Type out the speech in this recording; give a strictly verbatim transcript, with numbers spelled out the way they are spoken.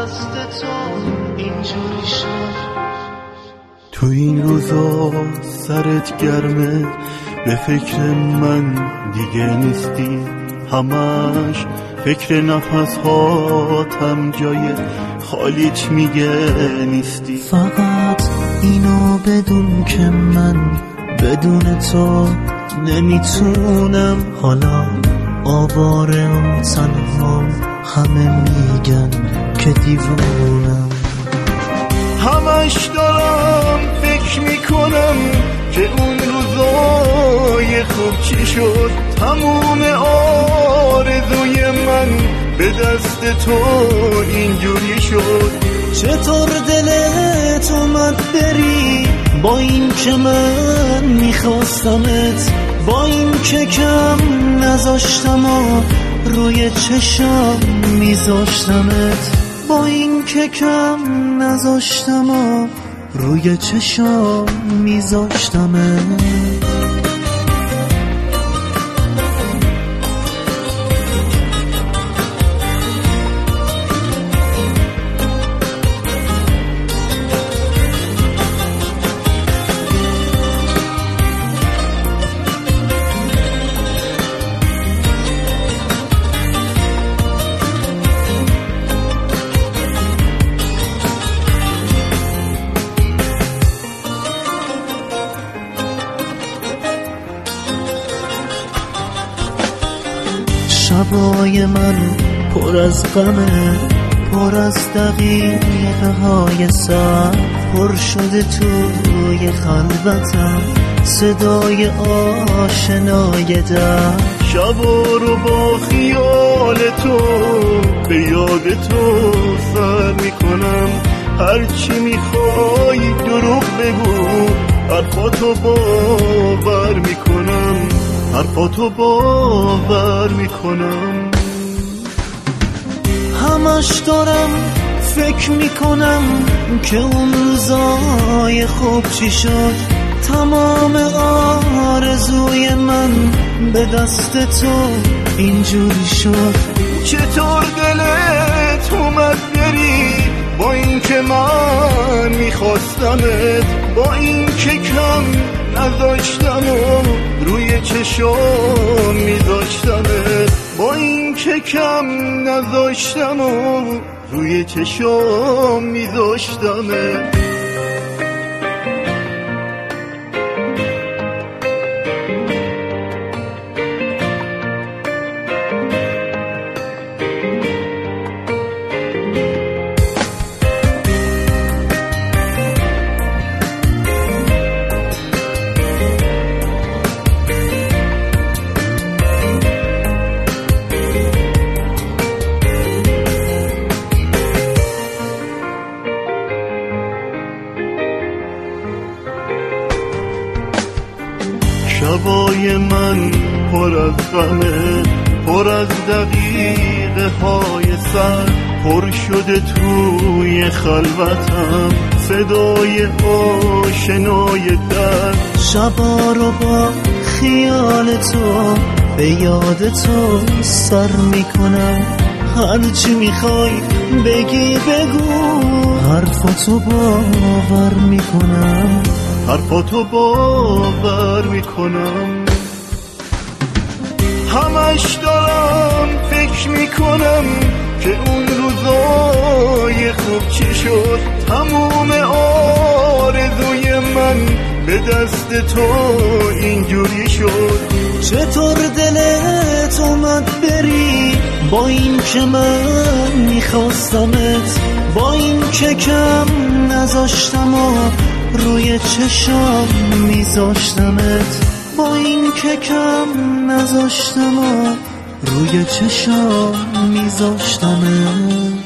دست تو اینجوری شد. تو این روزا سرت گرمه، به فکر من دیگه نیستی، همش فکر نفس هاتم جای خالیت میگه نیستی. فقط اینو بدون که من بدون تو نمیتونم، حالا آوارم تنها، همه میگن که دیوونم. همش دارم فکر میکنم که اون روزای خوب چی شد، تموم آرزوی من به دست تو اینجوری شد. چطور دلت اومد بری با این که من میخواستمت، با این که کم نذاشتم و روی چشم میذاشتمت، با این که کم نذاشتم و روی چشم میذاشتمت. شبای من پر از غمه، پر از دقیقه های سر، پر شده توی خلوتم صدای آشنای در. شبا رو با خیال تو به یاد تو سر میکنم، هرچی میخوای دروغ بگو، حرفاتو باور میکنم، حرفاتو باور میکنم. همش دارم فکر میکنم که اون روزای خوب چی شد، تمام آرزوی من به دست تو اینجوری شد. چطور دلت اومد بری با این که من میخواستمت، با این که کم نذاشتم و روی چشم میذاشتمت، با این که کم نذاشتم و روی چشم میذاشتمت. شبای من پر از غمه، پر از دقیقه های سر، پر شده توی خلوتم صدای آشنای در. شبا رو با خیال تو به یاد تو سر میکنم، هرچی میخوای بگی بگو، حرفاتو باور میکنم، حرفاتو باور میکنم. همش دارم فکر میکنم که اون روزای خوب چی شد، تموم آرزوی من به دست تو اینجوری شد. چطور دلت اومد بری با این که من میخواستمت، با این که کم نذاشتم و روی چشم میذاشتمت، با این که کم نذاشتم و روی چشم میذاشتمت.